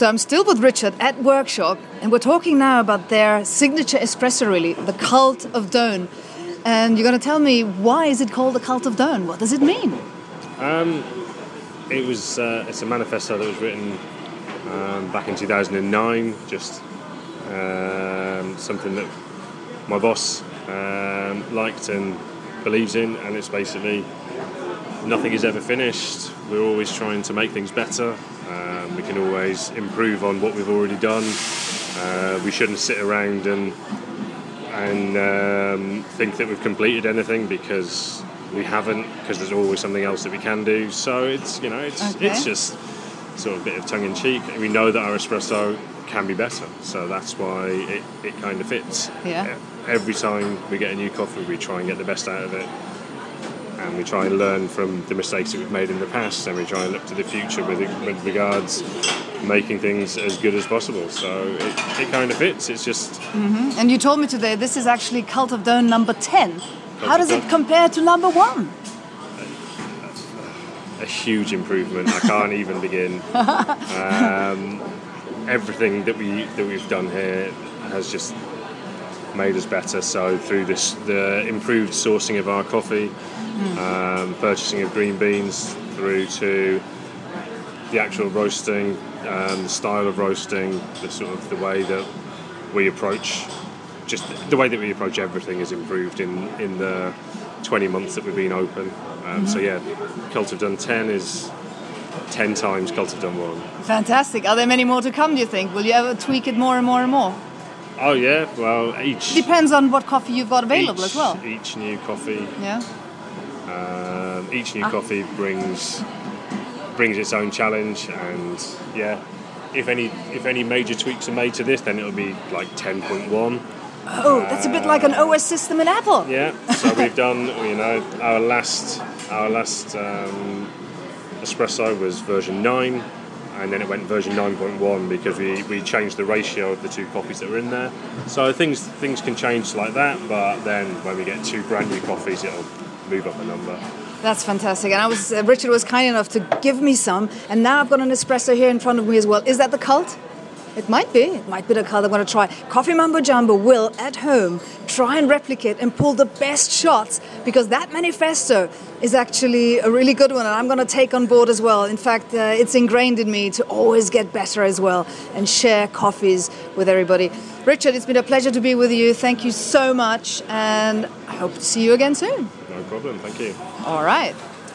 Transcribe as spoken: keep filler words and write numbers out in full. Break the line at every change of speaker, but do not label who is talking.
So I'm still with Richard at Workshop, and we're talking now about their signature espresso, really, the Cult of Doan. And you're going to tell me, why is it called the Cult of Doan? What does it mean?
Um, it was uh, it's a manifesto that was written um, back in two thousand nine. Just um, something that my boss um, liked and believes in, and it's basically nothing is ever finished. We're always trying to make things better. Um, we can always improve on what we've already done. Uh, we shouldn't sit around and and um, think that we've completed anything, because we haven't, because there's always something else that we can do. So it's, you know, it's
okay.
it's just sort of a bit of tongue in cheek. We know that our espresso can be better, so that's why it, it kind of fits.
Yeah.
Every time we get a new coffee, we try and get the best out of it. And we try and learn from the mistakes that we've made in the past, and we try and look to the future with, with regards making things as good as possible. So it, it kind of fits. It's just...
Mm-hmm. And you told me today this is actually Cult of Doan number ten. How does it compare to number one?
A, a huge improvement. I can't even begin. Um, everything that, we, that we've done here has just made us better. So through this, the improved sourcing of our coffee, mm. um, purchasing of green beans, through to the actual roasting, um, the style of roasting, the sort of the way that we approach, just the way that we approach everything has improved in, in the twenty months that we've been open. Um, mm-hmm. So yeah, Cult of Doan ten is ten times Cult of Doan one.
Fantastic. Are there many more to come, do you think? Will you ever tweak it more and more and more?
Oh yeah, well each...
Depends on what coffee you've got available
each,
as well.
Each new coffee...
Yeah.
Um, each new
ah.
coffee brings brings its own challenge, and yeah, if any if any major tweaks are made to this, then it'll be like ten point one.
Oh, that's a bit like an O S system in Apple.
Yeah, so we've done, you know, our last our last um, espresso was version nine, and then it went version nine point one because we, we changed the ratio of the two coffees that were in there. So things things can change like that, but then when we get two brand new coffees, it'll move up a number.
That's fantastic. And I was uh, Richard was kind enough to give me some, and now I've got an espresso here in front of me as well. Is that the Cult? It might be. It might be the Cult I'm going to try. Coffee Mambo Jumbo will, at home, try and replicate and pull the best shots, because that manifesto is actually a really good one, and I'm going to take on board as well. In fact, uh, it's ingrained in me to always get better as well and share coffees with everybody. Richard, it's been a pleasure to be with you. Thank you so much, and I hope to see you again soon.
No problem. Thank you.
All right.